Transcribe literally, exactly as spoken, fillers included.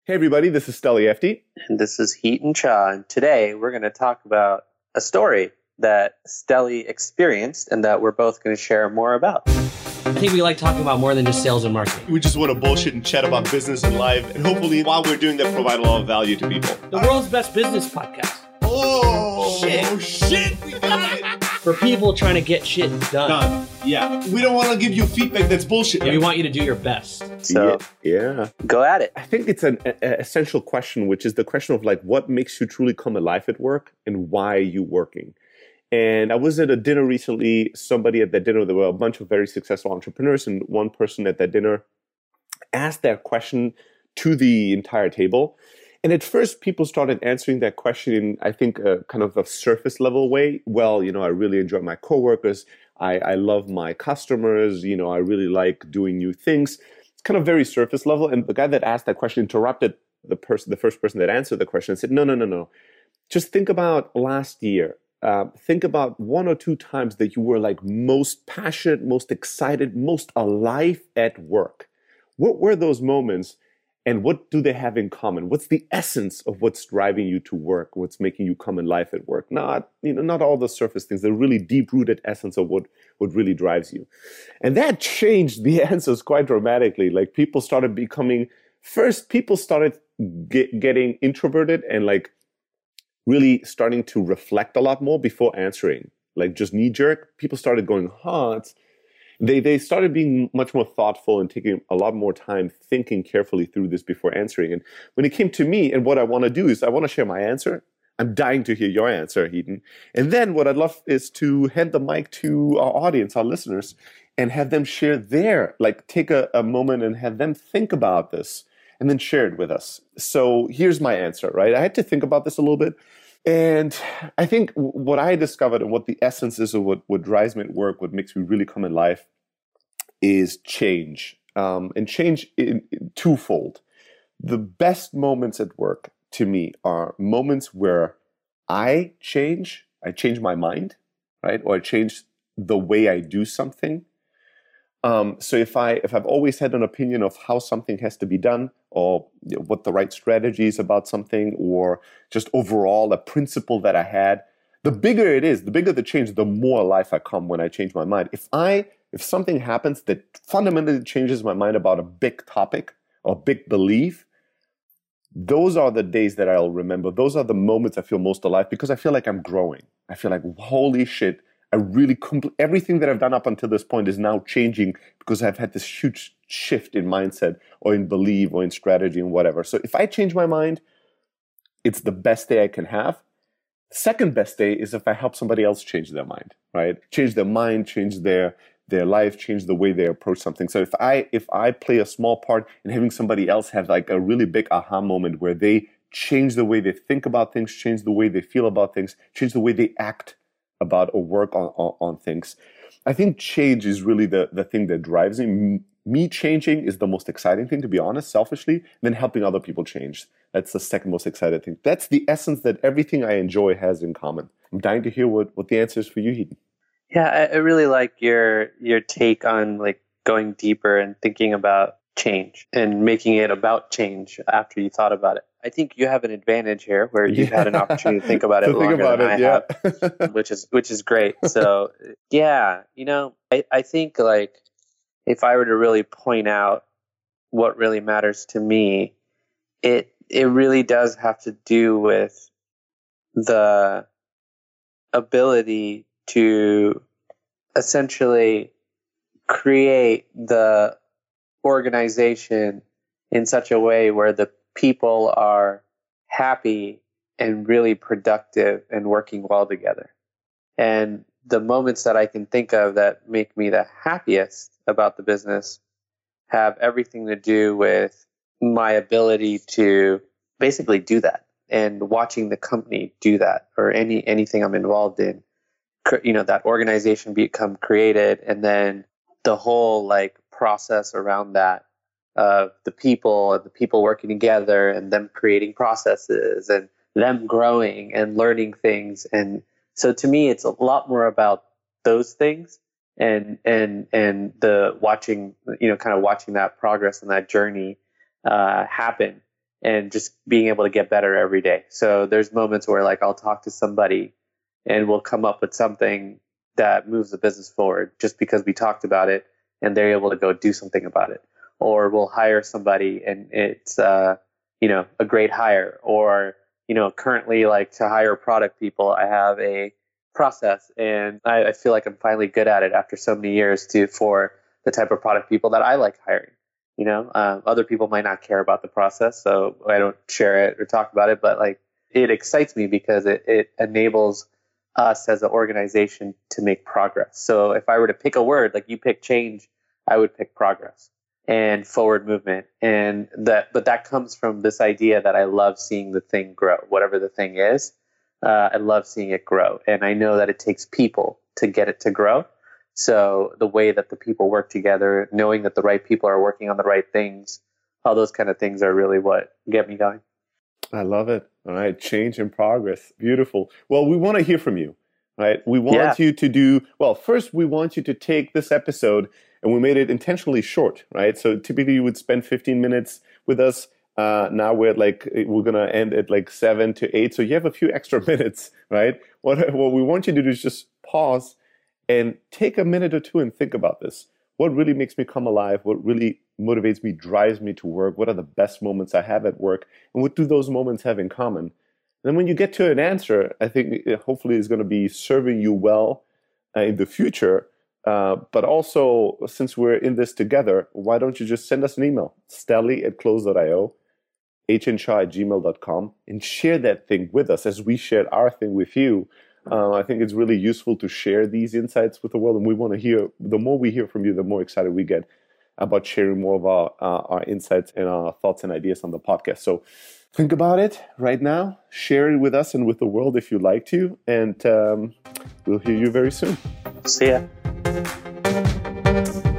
Hey everybody, this is Stelly Efti. And this is Heaton Cha. And today we're going to talk about a story that Stelly experienced and that we're both going to share more about. I think we like talking about more than just sales and marketing. We just want to bullshit and chat about business and life. And hopefully while we're doing that, provide a lot of value to people. The world's best business podcast. Oh, shit. Oh, shit. We got it. For people trying to get shit done. Done. Yeah. We don't want to give you feedback that's bullshit. Yeah, we want you to do your best. So yeah. yeah. Go at it. I think it's an a, a essential question, which is the question of like, what makes you truly come alive at work and why are you working? And I was at a dinner recently, somebody at that dinner, there were a bunch of very successful entrepreneurs, and one person at that dinner asked that question to the entire table. And at first, people started answering that question in, I think, a kind of a surface level way. Well, you know, I really enjoy my coworkers. I, I love my customers. You know, I really like doing new things. It's kind of very surface level. And the guy that asked that question interrupted the person, the first person that answered the question and said, no, no, no, no. Just think about last year. Uh, think about one or two times that you were like most passionate, most excited, most alive at work. What were those moments? And what do they have in common? What's the essence of what's driving you to work? What's making you come alive at work? Not, you know, not all the surface things, the really deep-rooted essence of what, what really drives you. And that changed the answers quite dramatically. Like people started becoming, first people started get, getting introverted and like really starting to reflect a lot more before answering. Like just knee-jerk, people started going, huh, it's, They they started being much more thoughtful and taking a lot more time thinking carefully through this before answering. And when it came to me, and what I want to do is I want to share my answer. I'm dying to hear your answer, Heaton. And then what I'd love is to hand the mic to our audience, our listeners, and have them share their, like take a, a moment and have them think about this and then share it with us. So here's my answer, right? I had to think about this a little bit. And I think what I discovered and what the essence is of what, what drives me at work, what makes me really come alive, is change. Um, and change in, in twofold. The best moments at work to me are moments where I change, I change my mind, right? Or I change the way I do something. Um, so if I if I've always had an opinion of how something has to be done, or you know, what the right strategy is about something, or just overall a principle that I had, the bigger it is, the bigger the change, the more alive I come when I change my mind. If I if something happens that fundamentally changes my mind about a big topic or big belief, those are the days that I'll remember. Those are the moments I feel most alive because I feel like I'm growing. I feel like, holy shit, I really, compl- everything that I've done up until this point is now changing because I've had this huge shift in mindset or in belief or in strategy and whatever. So if I change my mind, it's the best day I can have. Second best day is if I help somebody else change their mind, right? Change their mind, change their their life, change the way they approach something. So if I if I play a small part in having somebody else have like a really big aha moment where they change the way they think about things, change the way they feel about things, change the way they act about or work on, on, on things. I think change is really the, the thing that drives me. Me changing is the most exciting thing, to be honest, selfishly, and then helping other people change. That's the second most exciting thing. That's the essence that everything I enjoy has in common. I'm dying to hear what, what the answer is for you, Heaton. Yeah, I, I really like your your take on like going deeper and thinking about change and making it about change after you thought about it. I think you have an advantage here where you've yeah. had an opportunity to think about it to longer about than it, I yeah. have, which is which is great. So yeah, you know, I, I think like if I were to really point out what really matters to me, it it really does have to do with the ability to essentially create the organization in such a way where the people are happy and really productive and working well together. And the moments that I can think of that make me the happiest about the business have everything to do with my ability to basically do that and watching the company do that, or any anything I'm involved in, you know, that organization become created, and then the whole like process around that of the people and the people working together and them creating processes and them growing and learning things. And so to me, it's a lot more about those things and and and the watching, you know, kind of watching that progress and that journey uh, happen. and just being able to get better every day. So there's moments where like I'll talk to somebody and we'll come up with something that moves the business forward just because we talked about it and they're able to go do something about it. Or we'll hire somebody and it's, uh, you know, a great hire. Or, you know, currently like to hire product people, I have a process and I, I feel like I'm finally good at it after so many years to, for the type of product people that I like hiring. You know, um, other people might not care about the process, so I don't share it or talk about it, but like it excites me because it, it enables us as an organization to make progress. So if I were to pick a word, like you pick change, I would pick progress and forward movement. And that, but that comes from this idea that I love seeing the thing grow, whatever the thing is. Uh, I love seeing it grow. And I know that it takes people to get it to grow. So the way that the people work together, knowing that the right people are working on the right things, all those kind of things are really what get me going. I love it. All right. Change and progress. Beautiful. Well, we want to hear from you, right? We want yeah. you to do, well, first we want you to take this episode and we made it intentionally short, right? So typically you would spend fifteen minutes with us. Uh, now we're at like, we're going to end at like seven to eight. So you have a few extra minutes, right? What, what we want you to do is just pause and take a minute or two and think about this. What really makes me come alive? What really motivates me, drives me to work? What are the best moments I have at work? And what do those moments have in common? And then when you get to an answer, I think it hopefully is going to be serving you well uh, in the future. Uh, but also, since we're in this together, why don't you just send us an email, stelly at close dot io, hnshaw at gmail dot com, and share that thing with us as we shared our thing with you. Uh, I think it's really useful to share these insights with the world, and we want to hear, the more we hear from you, the more excited we get about sharing more of our, uh, our insights and our thoughts and ideas on the podcast. So think about it right now, share it with us and with the world if you'd like to, and um, we'll hear you very soon. See ya.